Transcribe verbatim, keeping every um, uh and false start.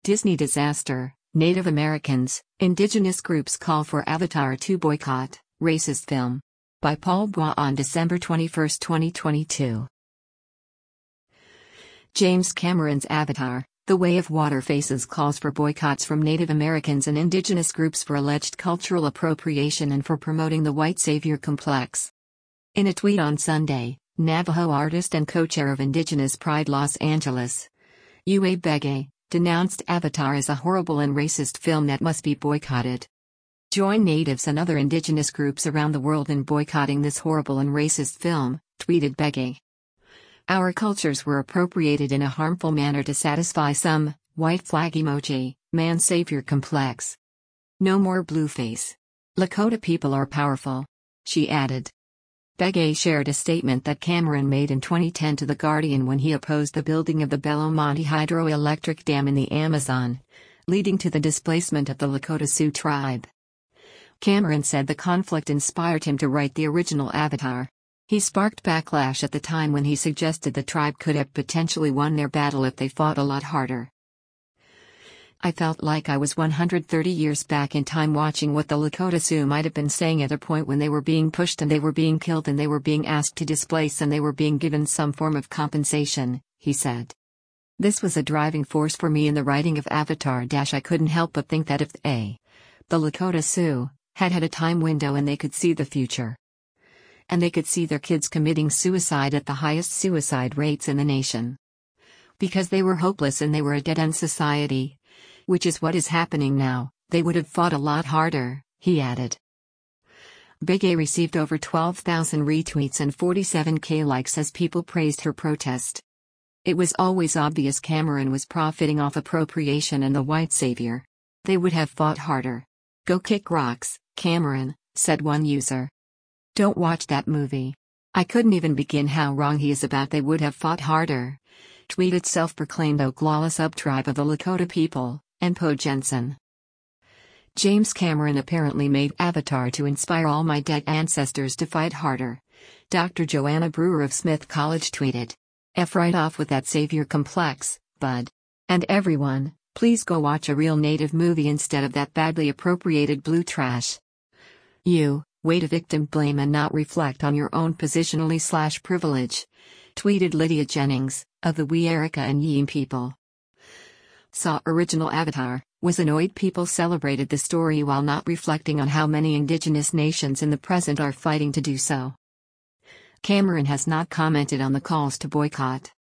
Disney disaster, Native Americans, indigenous groups call for Avatar two boycott, racist film. By Paul Bois on December twenty-first, twenty twenty-two. James Cameron's Avatar, The Way of Water faces calls for boycotts from Native Americans and indigenous groups for alleged cultural appropriation and for promoting the white savior complex. In a tweet on Sunday, Navajo artist and co-chair of Indigenous Pride Los Angeles, Uwe Bege, denounced Avatar as a horrible and racist film that must be boycotted. Join natives and other indigenous groups around the world in boycotting this horrible and racist film, tweeted Bege. Our cultures were appropriated in a harmful manner to satisfy some white flag emoji, man-savior complex. No more blueface. Lakota people are powerful, she added. Bege shared a statement that Cameron made in twenty ten to The Guardian when he opposed the building of the Belo Monte hydroelectric dam in the Amazon, leading to the displacement of the Lakota Sioux tribe. Cameron said the conflict inspired him to write the original Avatar. He sparked backlash at the time when he suggested the tribe could have potentially won their battle if they fought a lot harder. I felt like I was one hundred thirty years back in time watching what the Lakota Sioux might have been saying at a point when they were being pushed and they were being killed and they were being asked to displace and they were being given some form of compensation, he said. This was a driving force for me in the writing of Avatar. I couldn't help but think that if they, the Lakota Sioux, had had a time window and they could see the future. And they could see their kids committing suicide at the highest suicide rates in the nation. Because they were hopeless and they were a dead-end society, which is what is happening now, they would have fought a lot harder, he added. Bege received over twelve thousand retweets and forty-seven thousand likes as people praised her protest. It was always obvious Cameron was profiting off appropriation and the white savior. They would have fought harder. Go kick rocks, Cameron, said one user. Don't watch that movie. I couldn't even begin how wrong he is about they would have fought harder, tweeted self-proclaimed Oglala subtribe of the Lakota people, and Poe Jensen. James Cameron apparently made Avatar to inspire all my dead ancestors to fight harder, Doctor Joanna Brewer of Smith College tweeted. F right off with that savior complex, bud. And everyone, please go watch a real native movie instead of that badly appropriated blue trash. You, way to victim blame and not reflect on your own positionally slash privilege, tweeted Lydia Jennings, of the We Erica and Yeem people. Saw original Avatar, was annoyed people celebrated the story while not reflecting on how many indigenous nations in the present are fighting to do so. Cameron has not commented on the calls to boycott.